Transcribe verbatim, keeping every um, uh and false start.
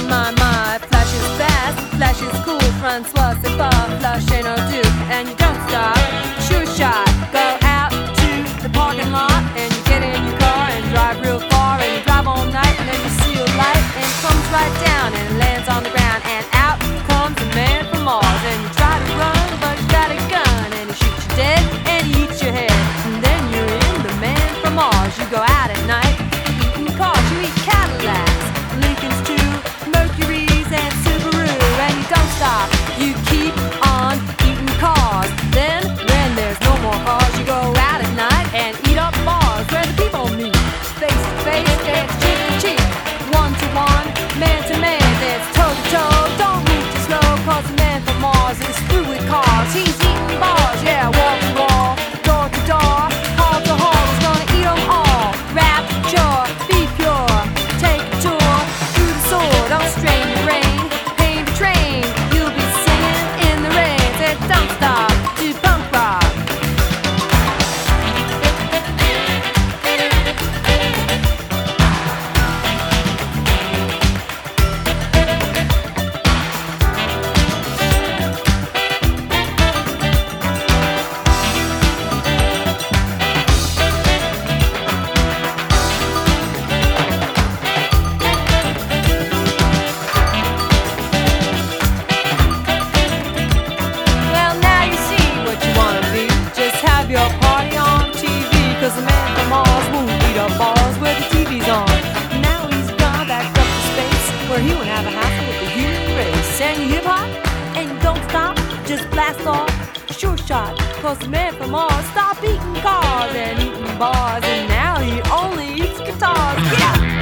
my, my, flash is fast, flash is cool, Francois, c'est pas, flash ain't no duke, and you don't stop, sure shot, go out to the parking lot, and you get in your car and drive real far, and you drive all night, and then you see a light, and it comes right down, and lands on the ground, and out comes a man from Mars, and you try to run, but you got a gun, and he shoots you dead, and he eats your head, and then you're in the man from Mars, you go out at night, eating cars, you eat Cadillacs, Lincolns too, Mercury's and Subaru, and you don't stop, you keep on eating cars, then when there's no more cars, you go out at night and eat up bars, where the people meet, face to face, dance cheek to cheek, one to one, man to man, dance toe to toe, don't move too slow, cause the man from Mars is through with cars, he's eating bars, yeah, wall to wall, door to door, hall to hall, he's gonna eat them all, rapture, be pure, take a tour, through the sword, don't strain the rain, pain the train, you'll be singing in the rain, said don't stop, do punk rock. Well, now you see what you wanna be. Just have your party on T V. Cause the man from Mars won't eat up balls where the T V's on. Now he's gone back up to space where he won't have a hassle with the human race. And you hip hop and you don't stop, just blast off, sure shot. Cause the man from Mars stopped eating cars and eating bars, and now he only eats guitars. Get up!